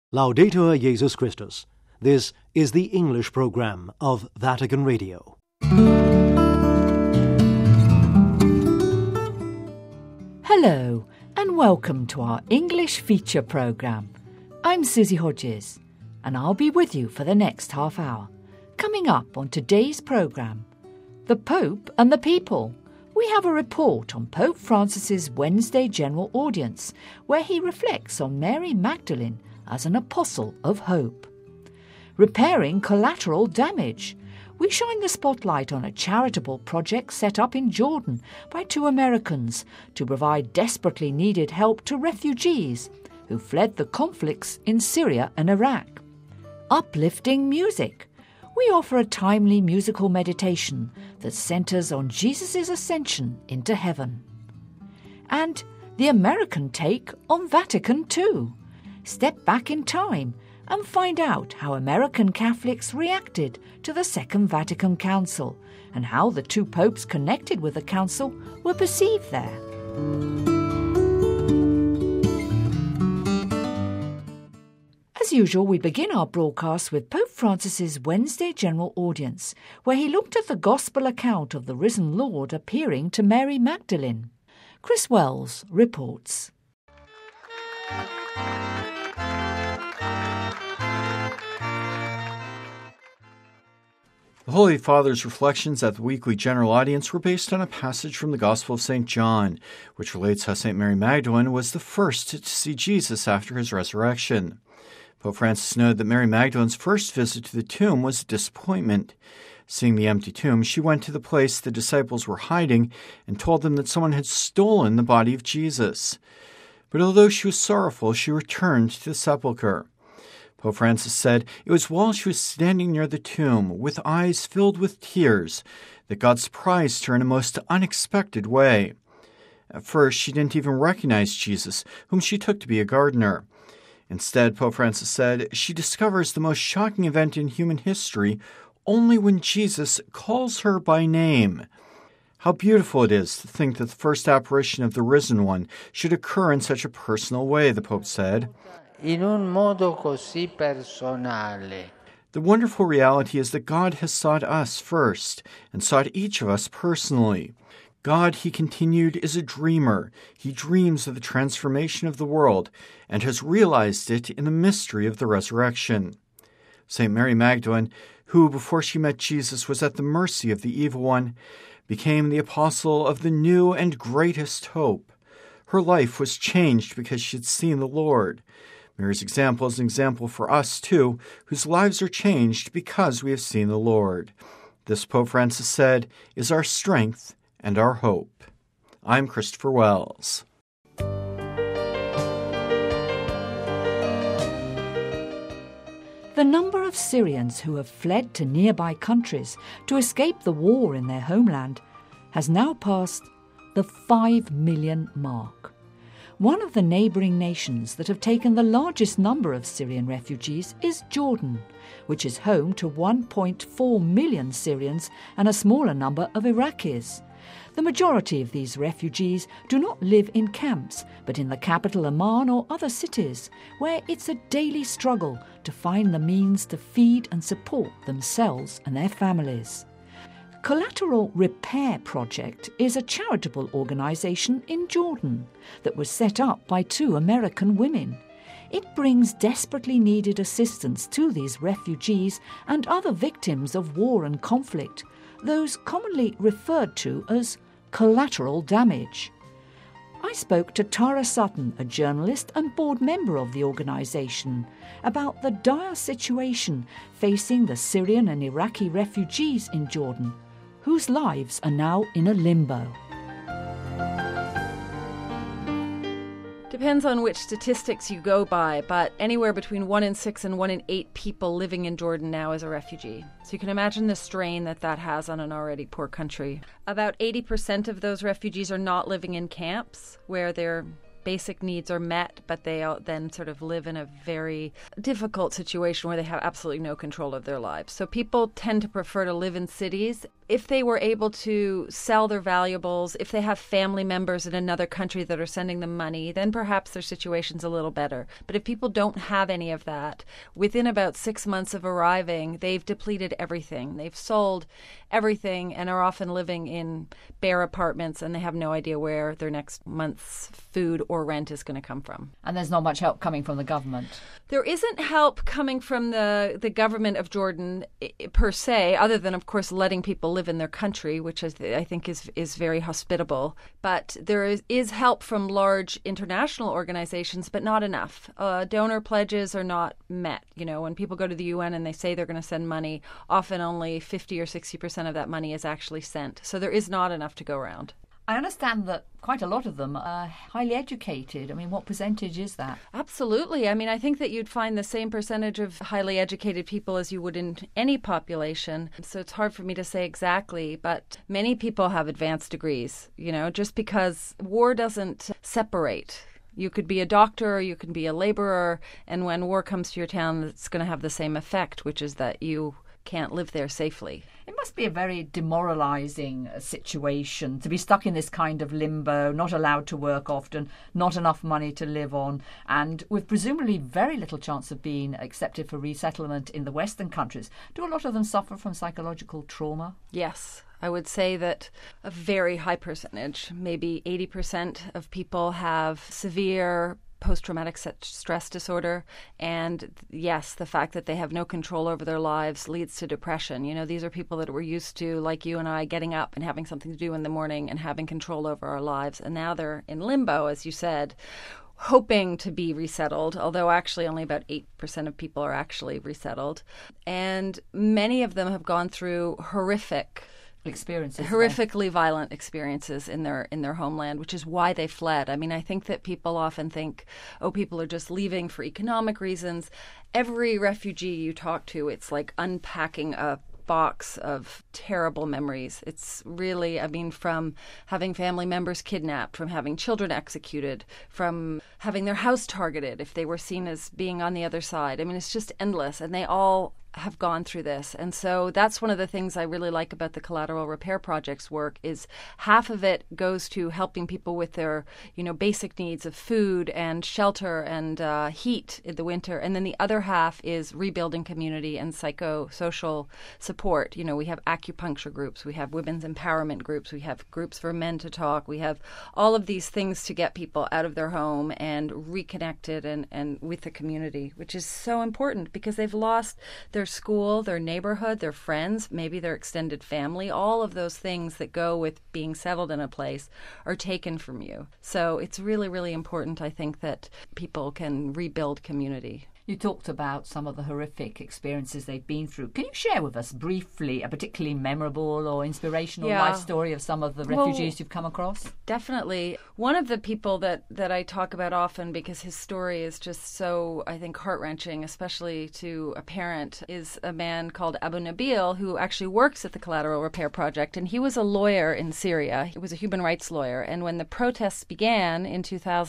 Laudetur Jesus Christus. This is the English program of Vatican Radio. Hello and welcome to our English feature program. I'm Susie Hodges and I'll be with you for the next half hour. Coming up on today's program, the Pope and the People. We have a report on Pope Francis's Wednesday General Audience where he reflects on Mary Magdalene as an apostle of hope. Repairing collateral damage. We shine the spotlight on a charitable project set up in Jordan by two Americans to provide desperately needed help to refugees who fled the conflicts in Syria and Iraq. Uplifting music. We offer a timely musical meditation that centers on Jesus' ascension into heaven. And the American take on Vatican II. Step back in time and find out how American Catholics reacted to the Second Vatican Council and how the two popes connected with the council were perceived there. As usual, we begin our broadcast with Pope Francis's Wednesday General Audience, where he looked at the Gospel account of the risen Lord appearing to Mary Magdalene. Chris Wells reports. The Holy Father's reflections at the weekly General Audience were based on a passage from the Gospel of St. John, which relates how St. Mary Magdalene was the first to see Jesus after his resurrection. Pope Francis noted that Mary Magdalene's first visit to the tomb was a disappointment. Seeing the empty tomb, she went to the place the disciples were hiding and told them that someone had stolen the body of Jesus. But although she was sorrowful, she returned to the sepulchre. Pope Francis said it was while she was standing near the tomb, with eyes filled with tears, that God surprised her in a most unexpected way. At first, she didn't even recognize Jesus, whom she took to be a gardener. Instead, Pope Francis said, she discovers the most shocking event in human history only when Jesus calls her by name. How beautiful it is to think that the first apparition of the risen one should occur in such a personal way, the Pope said. In un modo così personale. The wonderful reality is that God has sought us first, and sought each of us personally. God, he continued, is a dreamer. He dreams of the transformation of the world, and has realized it in the mystery of the resurrection. St. Mary Magdalene, who before she met Jesus was at the mercy of the evil one, became the apostle of the new and greatest hope. Her life was changed because she had seen the Lord. Mary's example is an example for us, too, whose lives are changed because we have seen the Lord. This, Pope Francis said, is our strength and our hope. I'm Christopher Wells. The number of Syrians who have fled to nearby countries to escape the war in their homeland has now passed the 5 million mark. One of the neighbouring nations that have taken the largest number of Syrian refugees is Jordan, which is home to 1.4 million Syrians and a smaller number of Iraqis. The majority of these refugees do not live in camps, but in the capital Amman or other cities, where it's a daily struggle to find the means to feed and support themselves and their families. Collateral Repair Project is a charitable organisation in Jordan that was set up by two American women. It brings desperately needed assistance to these refugees and other victims of war and conflict, those commonly referred to as collateral damage. I spoke to Tara Sutton, a journalist and board member of the organisation, about the dire situation facing the Syrian and Iraqi refugees in Jordan, whose lives are now in a limbo. Depends on which statistics you go by, but anywhere between 1 in 6 and 1 in 8 people living in Jordan now is a refugee. So you can imagine the strain that has on an already poor country. About 80% of those refugees are not living in camps where their basic needs are met, but they then sort of live in a very difficult situation where they have absolutely no control of their lives. So people tend to prefer to live in cities if they were able to sell their valuables, if they have family members in another country that are sending them money, then perhaps their situation's a little better. But if people don't have any of that, within about 6 months of arriving, they've depleted everything. They've sold everything and are often living in bare apartments, and they have no idea where their next month's food or rent is going to come from. And there's not much help coming from the government. There isn't help coming from the government of Jordan per se, other than, of course, letting people live in their country, which I think is very hospitable. But there is help from large international organizations, but not enough. Donor pledges are not met. You know, when people go to the UN and they say they're going to send money, often only 50 or 60% of that money is actually sent. So there is not enough to go around. I understand that quite a lot of them are highly educated. I mean, what percentage is that? Absolutely. I mean, I think that you'd find the same percentage of highly educated people as you would in any population. So it's hard for me to say exactly, but many people have advanced degrees, you know, just because war doesn't separate. You could be a doctor or you can be a laborer, and when war comes to your town, it's going to have the same effect, which is that you can't live there safely. It must be a very demoralising situation to be stuck in this kind of limbo, not allowed to work often, not enough money to live on, and with presumably very little chance of being accepted for resettlement in the Western countries. Do a lot of them suffer from psychological trauma? Yes. I would say that a very high percentage, maybe 80% of people have severe post-traumatic stress disorder. And yes, the fact that they have no control over their lives leads to depression. You know, these are people that were used to, like you and I, getting up and having something to do in the morning and having control over our lives. And now they're in limbo, as you said, hoping to be resettled, although actually only about 8% of people are actually resettled. And many of them have gone through horrifically violent experiences in their homeland, which is why they fled. I mean, I think that people often think, oh, people are just leaving for economic reasons. Every refugee you talk to, it's like unpacking a box of terrible memories. It's really, I mean, from having family members kidnapped, from having children executed, from having their house targeted if they were seen as being on the other side. I mean, it's just endless, and they all have gone through this. And so that's one of the things I really like about the Collateral Repair Project's work is half of it goes to helping people with their, you know, basic needs of food and shelter and heat in the winter. And then the other half is rebuilding community and psychosocial support. You know, we have acupuncture groups, we have women's empowerment groups, we have groups for men to talk, we have all of these things to get people out of their home and reconnected and with the community, which is so important because they've lost their school, their neighborhood, their friends, maybe their extended family. All of those things that go with being settled in a place are taken from you. So it's really, really important, I think, that people can rebuild community. You talked about some of the horrific experiences they've been through. Can you share with us briefly a particularly memorable or inspirational life story of some of the refugees you've come across? Definitely. One of the people that I talk about often, because his story is just so, I think, heart-wrenching, especially to a parent, is a man called Abu Nabil, who actually works at the Collateral Repair Project. And he was a lawyer in Syria. He was a human rights lawyer. And when the protests began in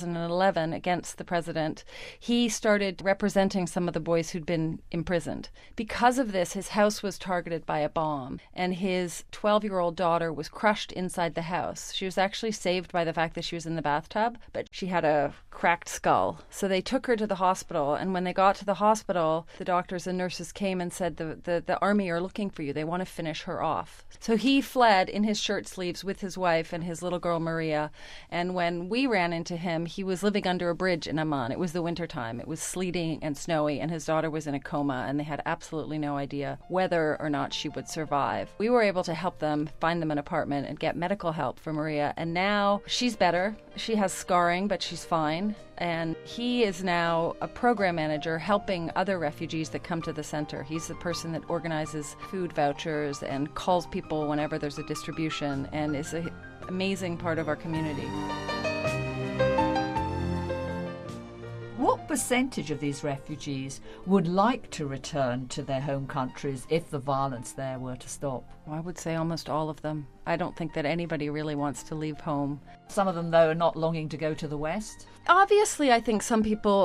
2011 against the president, he started representing some of the boys who'd been imprisoned. Because of this, his house was targeted by a bomb, and his 12-year-old daughter was crushed inside the house. She was actually saved by the fact that she was in the bathtub, but she had a cracked skull. So they took her to the hospital, and when they got to the hospital, the doctors and nurses came and said, the army are looking for you. They want to finish her off. So he fled in his shirt sleeves with his wife and his little girl, Maria. And when we ran into him, he was living under a bridge in Amman. It was the wintertime. It was sleeting and snowy, and his daughter was in a coma, and they had absolutely no idea whether or not she would survive. We were able to help them find them an apartment and get medical help for Maria, and now she's better. She has scarring, but she's fine. And he is now a program manager helping other refugees that come to the center. He's the person that organizes food vouchers and calls people whenever there's a distribution, and is an amazing part of our community. What percentage of these refugees would like to return to their home countries if the violence there were to stop? I would say almost all of them. I don't think that anybody really wants to leave home. Some of them, though, are not longing to go to the West? Obviously, I think some people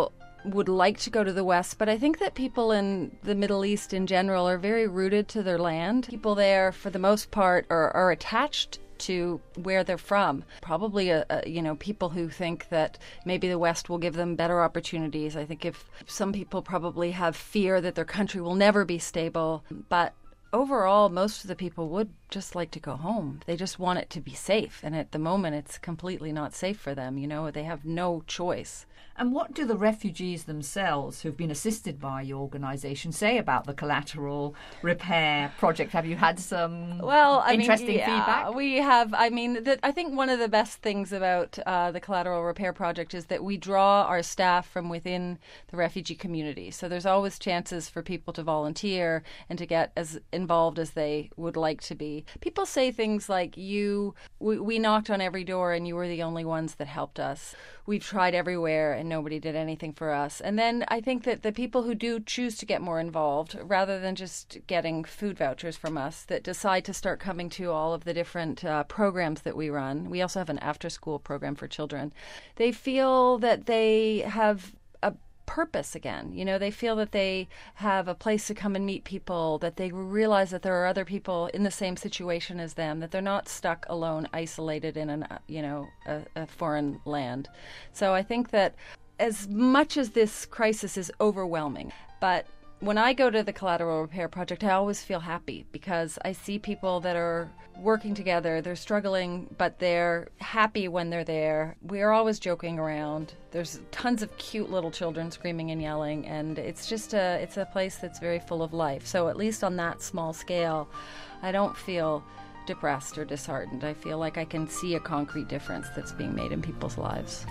would like to go to the West, but I think that people in the Middle East in general are very rooted to their land. People there, for the most part, are attached to where they're from. Probably, people who think that maybe the West will give them better opportunities. I think if some people probably have fear that their country will never be stable, but overall, most of the people would just like to go home. They just want it to be safe. And at the moment, it's completely not safe for them. They have no choice. And what do the refugees themselves, who've been assisted by your organisation, say about the collateral repair project? Have you had some interesting feedback? We have. I think one of the best things about the collateral repair project is that we draw our staff from within the refugee community. So there's always chances for people to volunteer and to get as involved as they would like to be. People say things like, we knocked on every door and you were the only ones that helped us. We've tried everywhere and nobody did anything for us. And then I think that the people who do choose to get more involved, rather than just getting food vouchers from us, that decide to start coming to all of the different programs that we run. We also have an after-school program for children. They feel that they have a purpose again. They feel that they have a place to come and meet people, that they realize that there are other people in the same situation as them, that they're not stuck alone, isolated in a foreign land. So I think that as much as this crisis is overwhelming, but when I go to the Collateral Repair Project, I always feel happy because I see people that are working together. They're struggling, but they're happy when they're there. We are always joking around. There's tons of cute little children screaming and yelling, and it's a place that's very full of life. So at least on that small scale, I don't feel depressed or disheartened. I feel like I can see a concrete difference that's being made in people's lives.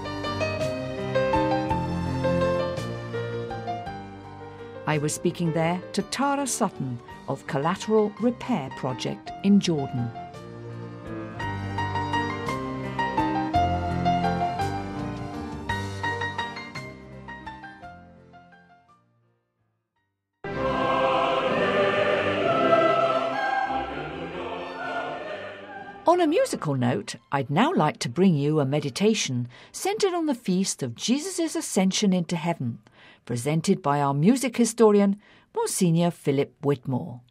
I was speaking there to Tara Sutton of Collateral Repair Project in Jordan. On a musical note, I'd now like to bring you a meditation centred on the feast of Jesus' ascension into heaven, presented by our music historian, Monsignor Philip Whitmore.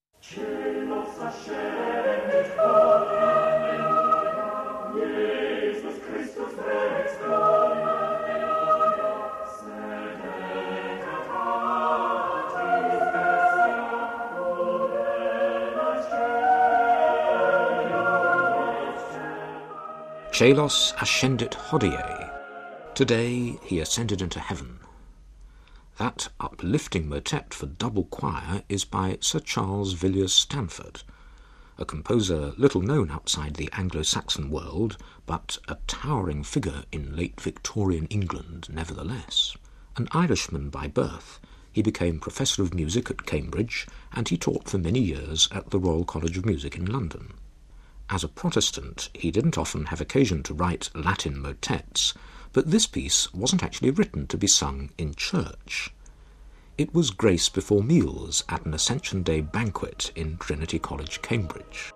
Celos ascendit hodie. Today he ascended into heaven. That uplifting motet for double choir is by Sir Charles Villiers Stanford, a composer little known outside the Anglo-Saxon world, but a towering figure in late Victorian England nevertheless. An Irishman by birth, he became Professor of Music at Cambridge, and he taught for many years at the Royal College of Music in London. As a Protestant, he didn't often have occasion to write Latin motets, but this piece wasn't actually written to be sung in church. It was grace before meals at an Ascension Day banquet in Trinity College, Cambridge.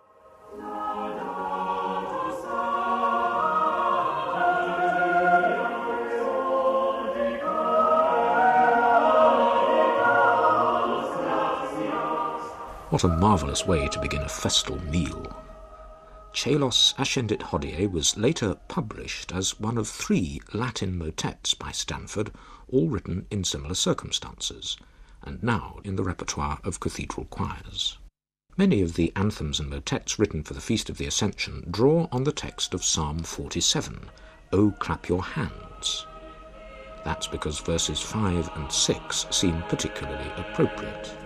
What a marvellous way to begin a festal meal. Celos ascendit hodie was later published as one of 3 Latin motets by Stanford, all written in similar circumstances, and now in the repertoire of cathedral choirs. Many of the anthems and motets written for the Feast of the Ascension draw on the text of Psalm 47, O clap your hands. That's because verses 5 and 6 seem particularly appropriate.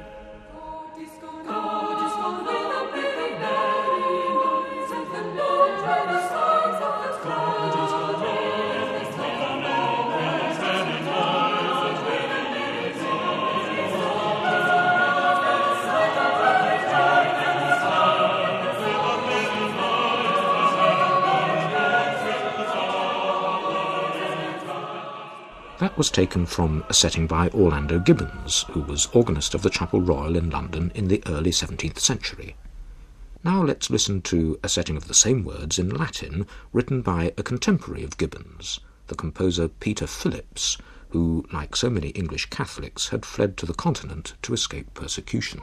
That was taken from a setting by Orlando Gibbons, who was organist of the Chapel Royal in London in the early 17th century. Now let's listen to a setting of the same words in Latin written by a contemporary of Gibbons, the composer Peter Phillips, who, like so many English Catholics, had fled to the continent to escape persecution.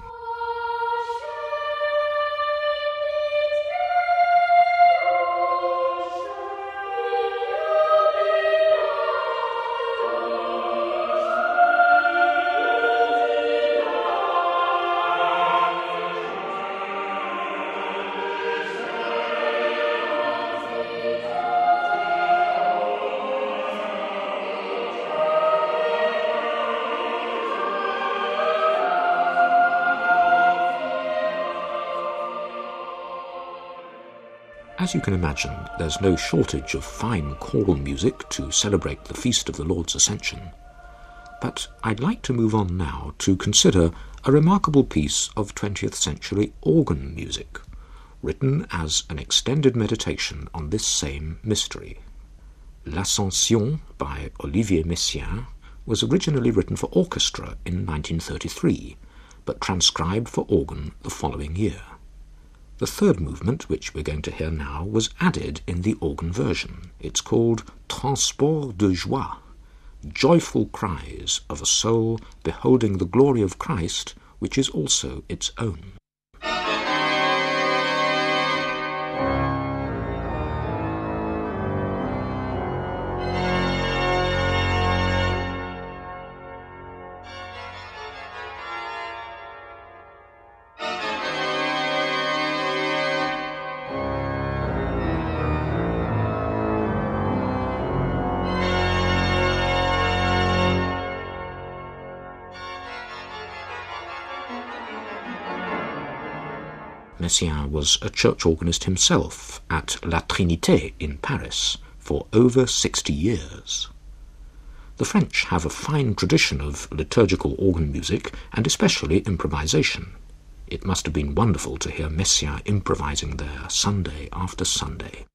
As you can imagine, there's no shortage of fine choral music to celebrate the Feast of the Lord's Ascension. But I'd like to move on now to consider a remarkable piece of 20th century organ music, written as an extended meditation on this same mystery. L'Ascension by Olivier Messiaen was originally written for orchestra in 1933, but transcribed for organ the following year. The third movement, which we're going to hear now, was added in the organ version. It's called Transport de joie, joyful cries of a soul beholding the glory of Christ, which is also its own. Messiaen was a church organist himself at La Trinité in Paris for over 60 years. The French have a fine tradition of liturgical organ music and especially improvisation. It must have been wonderful to hear Messiaen improvising there Sunday after Sunday.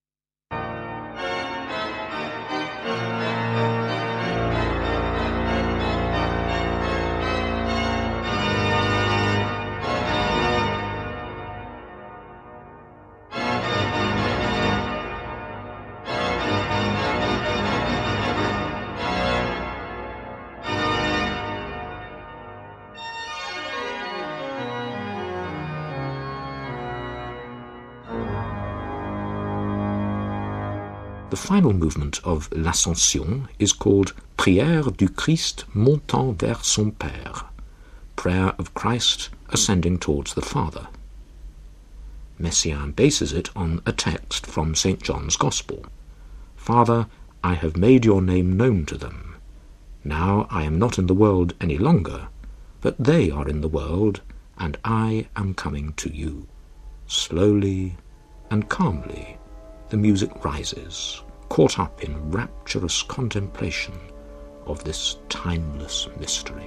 The final movement of l'Ascension is called Prière du Christ montant vers son Père, Prayer of Christ ascending towards the Father. Messiaen bases it on a text from St. John's Gospel. Father, I have made your name known to them. Now I am not in the world any longer, but they are in the world, and I am coming to you. Slowly and calmly, the music rises, caught up in rapturous contemplation of this timeless mystery.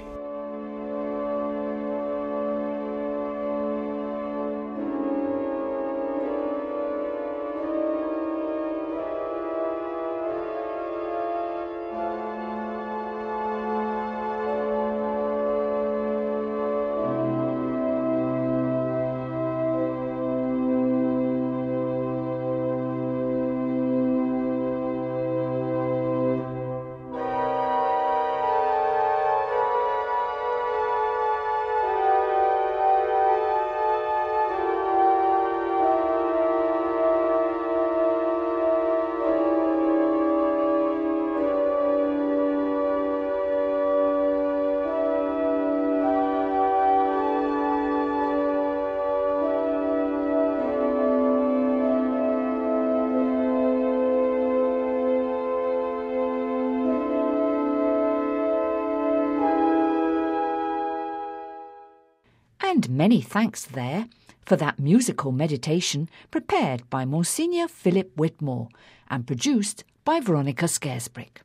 And many thanks there for that musical meditation prepared by Monsignor Philip Whitmore and produced by Veronica Scaresbrick.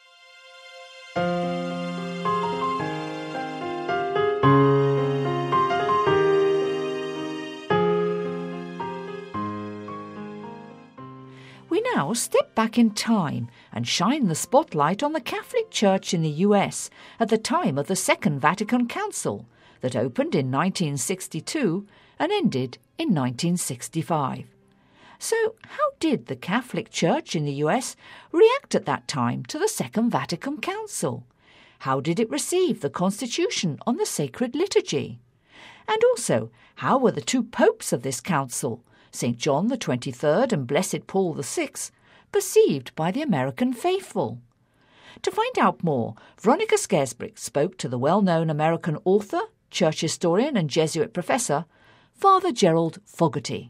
We now step back in time and shine the spotlight on the Catholic Church in the US at the time of the Second Vatican Council, that opened in 1962 and ended in 1965. So how did the Catholic Church in the US react at that time to the Second Vatican Council? how did it receive the Constitution on the sacred liturgy? And also, how were the two popes of this council, St. John the 23rd and Blessed Paul VI, perceived by the American faithful? To find out more, Veronica Scarisbrick spoke to the well-known American author, church historian and Jesuit professor, Father Gerald Fogarty.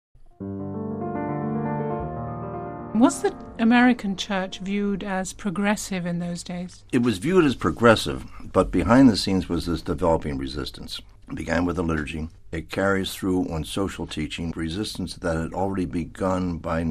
Was the American church viewed as progressive in those days? It was viewed as progressive, but behind the scenes was this developing resistance. It began with the liturgy. It carries through on social teaching, resistance that had already begun by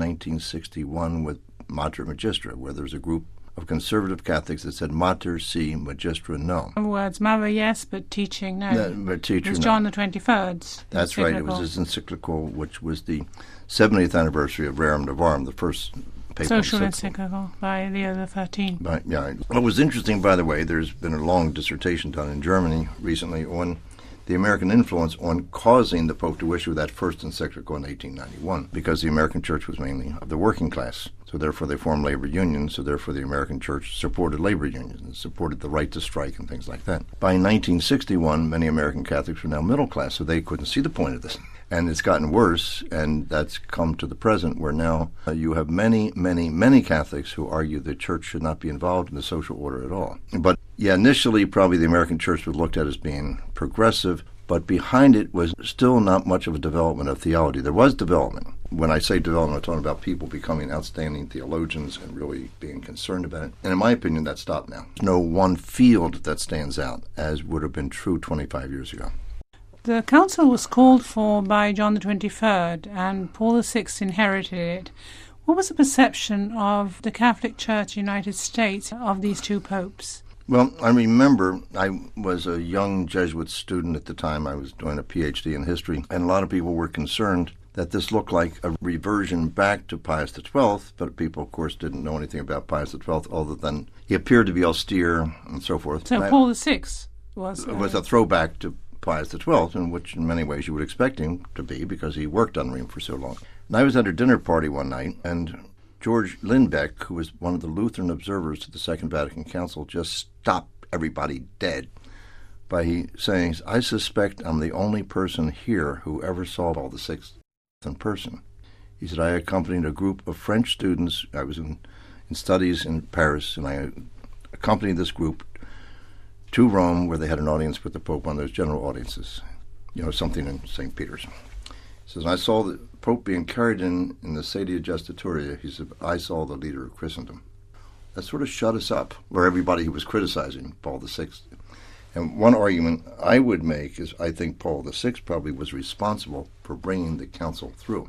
1961 with Mater Magistra, where there was a group of conservative Catholics that said Mater si, Magistra no. In other words, mother yes, but teaching no. But teacher it was no. John the 23rd. That's right. It was his encyclical, which was the 70th anniversary of Rerum Novarum, the first papal social encyclical by Leo XIII. Yeah. What was interesting, by the way, there's been a long dissertation done in Germany recently on the American influence on causing the Pope to issue that first encyclical in 1891, because the American church was mainly of the working class. So therefore they formed labor unions, so therefore the American church supported labor unions and supported the right to strike and things like that. By 1961, many American Catholics were now middle class, so they couldn't see the point of this. And it's gotten worse, and that's come to the present, where now you have many, many, many Catholics who argue the church should not be involved in the social order at all. But yeah, initially probably the American church was looked at as being progressive, but behind it was still not much of a development of theology. There was development. When I say development, I'm talking about people becoming outstanding theologians and really being concerned about it. And in my opinion, that's stopped now. There's no one field that stands out, as would have been true 25 years ago. The council was called for by John the 23rd, and Paul VI inherited it. What was the perception of the Catholic Church in the United States of these two popes? Well, I remember I was a young Jesuit student at the time. I was doing a PhD in history, and a lot of people were concerned that this looked like a reversion back to Pius XII, but people, of course, didn't know anything about Pius XII other than he appeared to be austere and so forth. So Paul VI was a throwback to Pius XII, in which in many ways you would expect him to be, because he worked under him for so long. And I was at a dinner party one night, and George Lindbeck, who was one of the Lutheran observers to the Second Vatican Council, just stopped everybody dead by saying, "I suspect I'm the only person here who ever saw Paul VI in person." He said, "I accompanied a group of French students. I was in studies in Paris, and I accompanied this group to Rome, where they had an audience with the Pope, one of those general audiences, something in St. Peter's." He says, "I saw the Pope being carried in the Sedia Justitoria." He said, "I saw the leader of Christendom." That sort of shut us up, where everybody who was criticizing Paul VI. And one argument I would make is I think Paul VI probably was responsible for bringing the council through.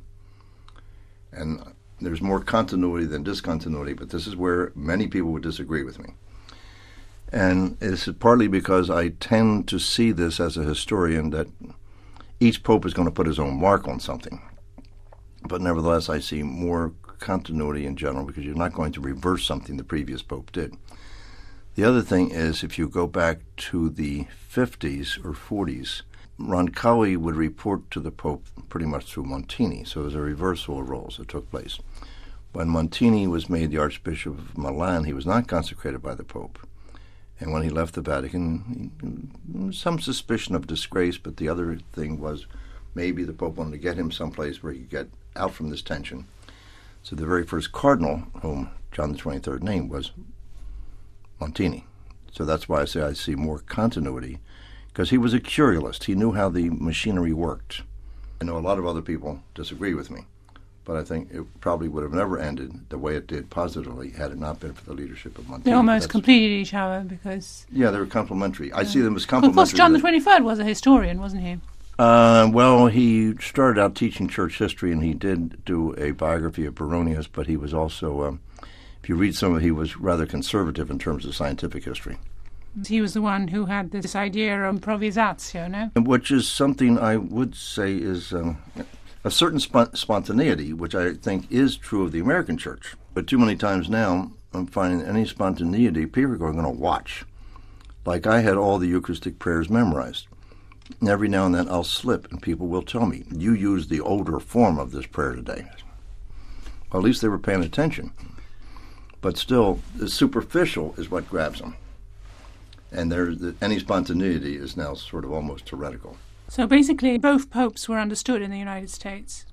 And there's more continuity than discontinuity, but this is where many people would disagree with me. And it's partly because I tend to see this as a historian, that each pope is going to put his own mark on something. But nevertheless, I see more continuity in general, because you're not going to reverse something the previous pope did. The other thing is, if you go back to the 50s or 40s, Roncalli would report to the Pope pretty much through Montini, so there's a reversal of roles that took place. When Montini was made the Archbishop of Milan, he was not consecrated by the Pope. And when he left the Vatican, some suspicion of disgrace, but the other thing was maybe the Pope wanted to get him someplace where he could get out from this tension. So the very first cardinal whom John the 23rd named was Montini. So that's why I say I see more continuity, because he was a curialist. He knew how the machinery worked. I know a lot of other people disagree with me, but I think it probably would have never ended the way it did positively had it not been for the leadership of Montini. They almost completed each other, because... Yeah, they were complementary. I see them as complementary. Of course, John the 23rd was a historian, wasn't he? Well, he started out teaching church history, and he did do a biography of Baronius, but he was also, if you read some of it, he was rather conservative in terms of scientific history. He was the one who had this idea of improvisatio, no? Which is something I would say is a certain spontaneity, which I think is true of the American church. But too many times now, I'm finding any spontaneity, people are going to watch. Like I had all the Eucharistic prayers memorized. And every now and then I'll slip, and people will tell me, "You used the older form of this prayer today." Well, at least they were paying attention. But still, the superficial is what grabs them. And any spontaneity is now sort of almost heretical. So basically, both popes were understood in the United States.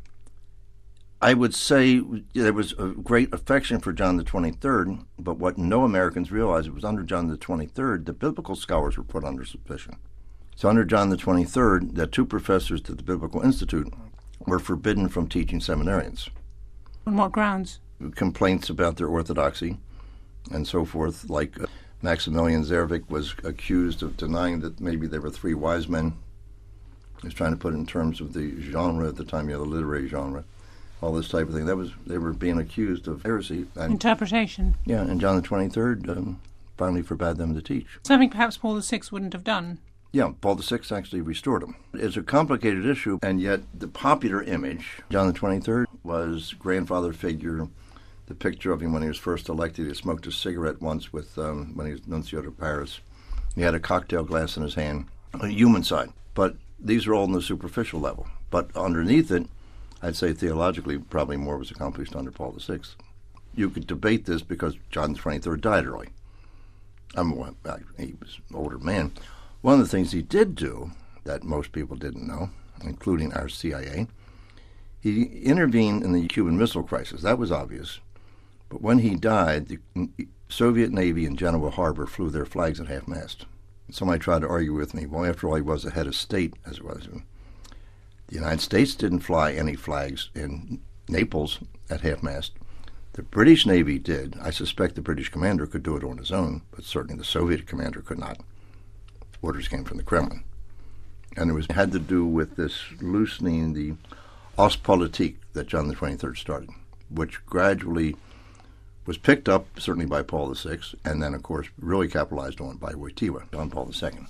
I would say there was a great affection for John the 23rd, but what no Americans realized, it was under John the 23rd, the biblical scholars were put under suspicion. So under John the 23rd, the two professors at the Biblical Institute were forbidden from teaching seminarians. On what grounds? Complaints about their orthodoxy and so forth, like Maximilian Zervik was accused of denying that maybe there were three wise men. He was trying to put it in terms of the genre at the time, the literary genre. All this type of thing. They were being accused of heresy. And, interpretation. Yeah, and John the 23rd finally forbade them to teach. Something perhaps Paul VI wouldn't have done. Yeah, Paul VI actually restored them. It's a complicated issue, and yet the popular image, John the 23rd, was grandfather figure, the picture of him when he was first elected. He smoked a cigarette once with when he was nuncio to Paris. He had a cocktail glass in his hand, a human side. But these are all on the superficial level. But underneath it, I'd say theologically, probably more was accomplished under Paul VI. You could debate this because John the 23rd died early. He was an older man. One of the things he did do that most people didn't know, including our CIA, he intervened in the Cuban Missile Crisis. That was obvious. But when he died, the Soviet Navy in Genoa Harbor flew their flags at half-mast. Somebody tried to argue with me, well, after all, he was the head of state, as it was. The United States didn't fly any flags in Naples at half-mast. The British Navy did. I suspect the British commander could do it on his own, but certainly the Soviet commander could not. Orders came from the Kremlin. And it had to do with this loosening the Ostpolitik that John the 23rd started, which gradually was picked up, certainly by Paul VI, and then, of course, really capitalized on by Wojtyła, John Paul II.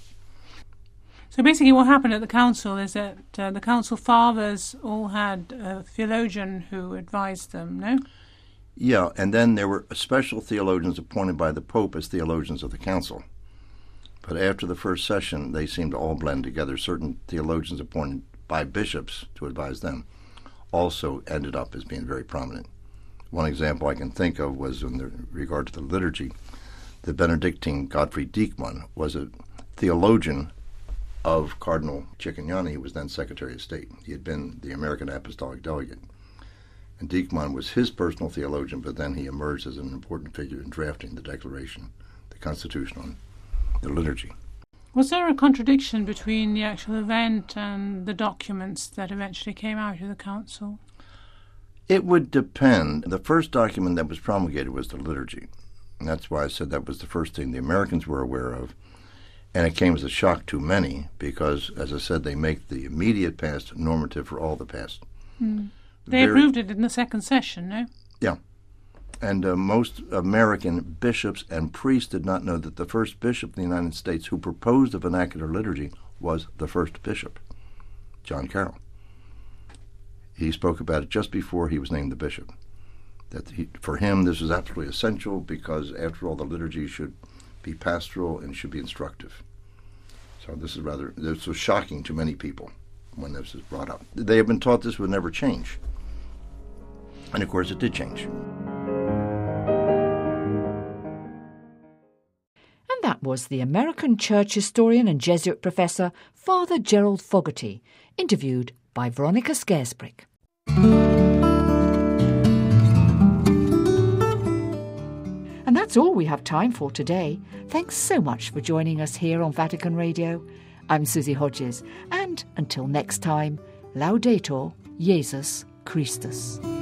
So basically what happened at the council is that the council fathers all had a theologian who advised them, no? Yeah, and then there were special theologians appointed by the Pope as theologians of the council. But after the first session, they seemed to all blend together. Certain theologians appointed by bishops to advise them also ended up as being very prominent. One example I can think of was in regard to the liturgy. The Benedictine Gottfried Diekmann was a theologian of Cardinal Cicognani, who was then Secretary of State. He had been the American Apostolic Delegate. And Diekmann was his personal theologian, but then he emerged as an important figure in drafting the Declaration, the Constitution on the liturgy. Was there a contradiction between the actual event and the documents that eventually came out of the council? It would depend. The first document that was promulgated was the liturgy. And that's why I said that was the first thing the Americans were aware of. And it came as a shock to many because, as I said, they make the immediate past normative for all the past. They approved it in the second session, no? Yeah. And most American bishops and priests did not know that the first bishop in the United States who proposed a vernacular liturgy was the first bishop, John Carroll. He spoke about it just before he was named the bishop. That for him, this was absolutely essential because, after all, the liturgy should be pastoral and should be instructive. So this was shocking to many people when this was brought up. They had been taught this would never change. And of course it did change. And that was the American church historian and Jesuit professor Father Gerald Fogarty, interviewed by Veronica Scaresbrick. And that's all we have time for today. Thanks so much for joining us here on Vatican Radio. I'm Susie Hodges, and until next time, Laudetur Jesus Christus.